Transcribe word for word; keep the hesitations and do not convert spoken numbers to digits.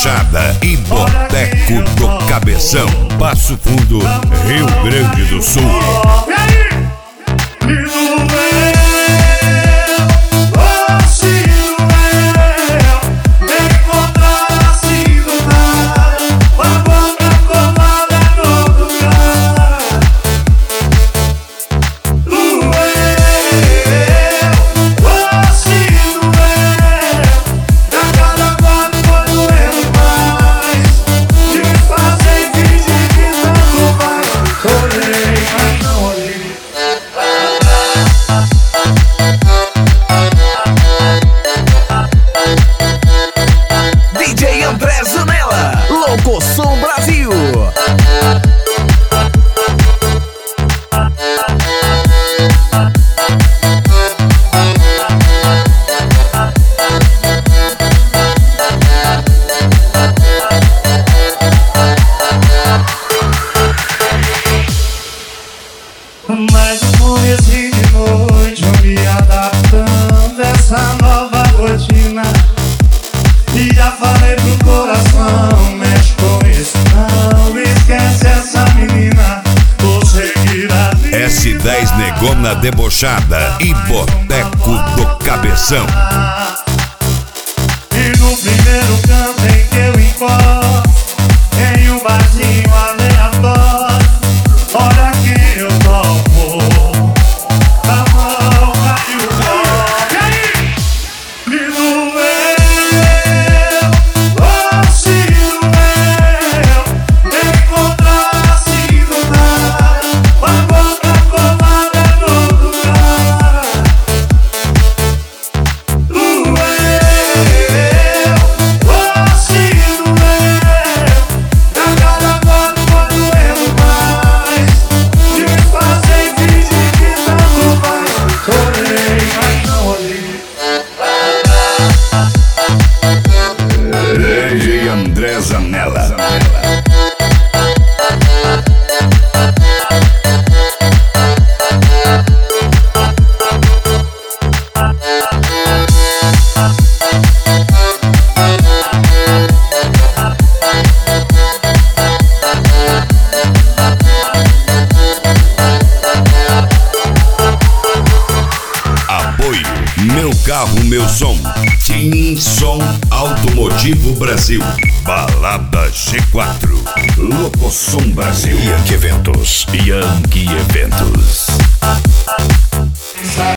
Debochada e Boteco do Cabeção, Passo Fundo, Rio Grande do Sul. Locosom Brasil. Mas no começo de noite eu me adaptando a essa nova rotina. E já falei pro coração, mexe com isso não, esquece essa menina, vou seguir a vida. S dez Negona Debochada e Boteco do Cabeção. E no primeiro canto em que eu encosto, em um barzinho aleatório, olha que eu topo, a mão caiu o pó. E aí? E no André Zanella. Apoio Meu Carro, Meu Som, Team Som Automotivo Brasil, Balada G quatro, Locosom Brasil, Yankee Eventos, Yankee Eventos.